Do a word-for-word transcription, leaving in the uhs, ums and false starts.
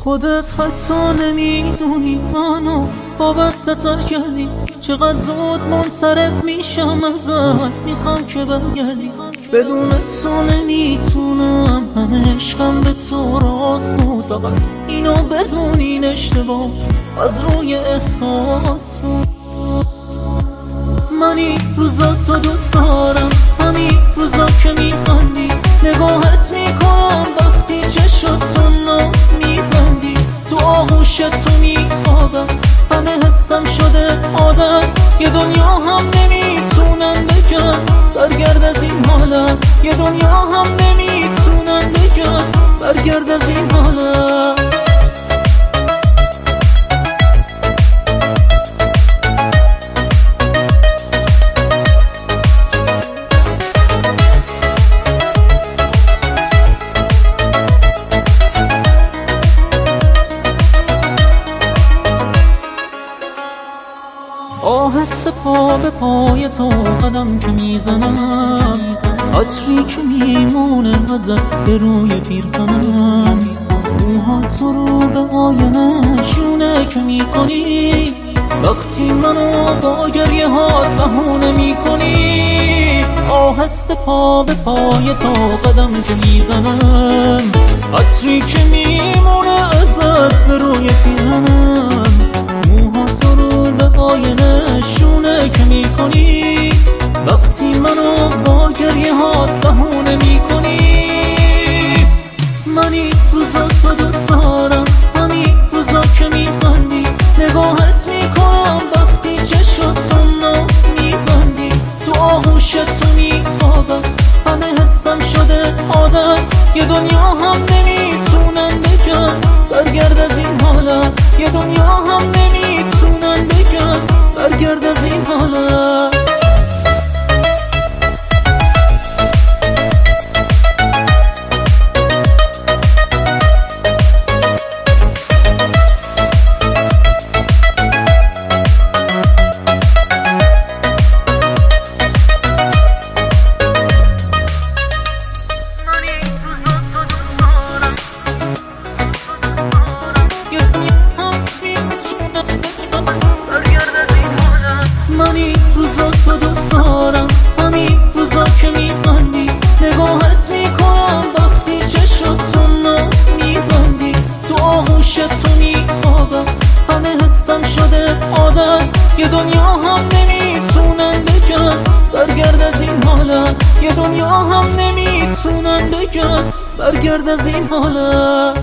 خودت حتی نمیدونی منو وابسته تر کردی، چقدر زود منصرف میشم ازت، میخوام که برگردی. بدون تو نمیتونم، همه عشقم به تو راست بود، فقط اینو بدونین اشتباه از روی احساس بود. من این روزا تو دوست دارم، همین روزا که میخندی، نگاهت میکنم وقتی چشات تو ناز میبندی، تو آغوش تو میخوابم، همه حسم شده عادت، یه دنیا هم نمیتونن بگن برگرد از این حالت، یه دنیا هم نمیتونن بگن برگرد از این حالت. آهسته پا به پای تو قدم که میزنم، عطری که میمونه ازت به روی پیرهنم، موهات رو به آینه شونه که میکنی، وقتی منو با گریه هات بهونه میکنی. آهسته پا به پای تو قدم که میزنم، عطری که میمونه ازت به روی پیرهنم، موهات رو به آینه شونه که میکنی، وقتی منو با گریه هات بهونه میکنی. من این روزا تو دوست دارم، همین روزا که میخندی، نگاهت میکنم وقتی چشات تو ناز میبندی، تو آغوش تو میخوابم، همه حسم شده عادت، یه دنیا هم نمیتونن بگن برگرد از این حالت، یه دنیا هم نمیتونن بگن برگرد از این حالت. من این روزا تو دوست دارم، همین روزا که میخندی، نگاهت میکنم وقتی چشات تو ناز میبندی، تو آغوش تو میخوابم، همه حسم شده عادت، یه دنیا هم نمیتونن بگن برگرد از این حالت، یه دنیا هم نمیتونن بگن برگرد از این حالت.